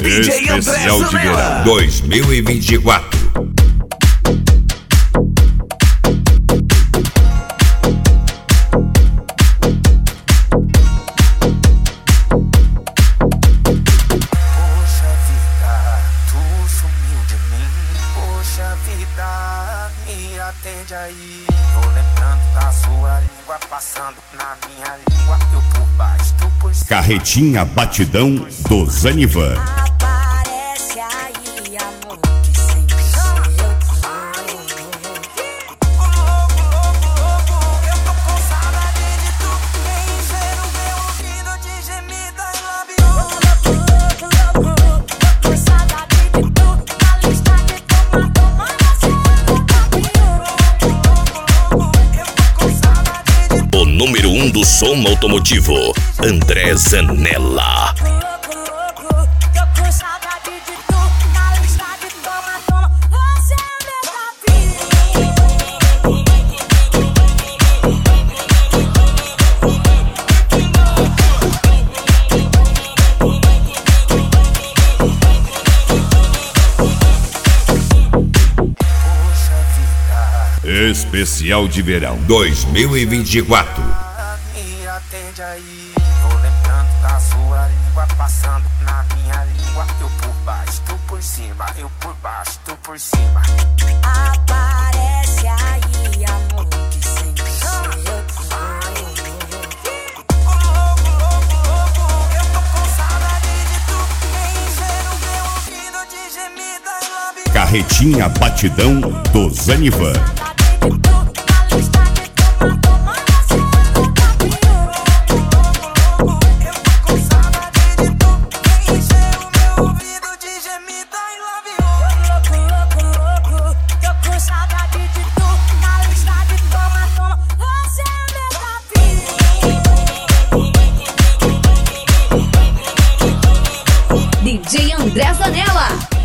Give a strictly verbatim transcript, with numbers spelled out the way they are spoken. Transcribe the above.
D J André Especial de Zanella Verão dois mil e vinte e quatro. Poxa vida, tu sumiu de mim. Poxa vida, me atende aí. Tô lembrando da sua língua, passando na minha língua. Eu por baixo, tu por cima. Carretinha Batidão do Zanivan. Aparece aí, amor, que sempre sei eu tô. Louco, louco, louco, eu tô com saudade de tu. Encher o meu ouvido de gemida e labios. Louco, louco, louco, tô com saudade de tu. Na lista de toma, toma, você é meu campeão. Louco, louco, eu tô com saudade de tu. O número um do som automotivo, André Zanella. Louco, louco, tô com saudade de tu. Na lista de toma, toma, você é meu Poxa vida, Especial de Verão dois mil e vinte e quatro. me atende aí. Tô lembrando da sua língua, passando na minha língua. Eu por baixo, tu por cima. Eu por baixo, tu por cima. Aparece aí, amor, que sempre sei eu tô. Louco, louco, louco, eu tô com saudade de tu. Encher o meu ouvido de gemida e labios. Carretinha Batidão do Zanivan. Saudade de tu. Na lista de toma, toma, você é meu campeão. Eu tô com saudade de tu. Encher o meu ouvido de gemida e labios. Louco, louco, louco, tô com saudade de tu. Na lista de toma, toma, você é meu campeão. D J André Zanella.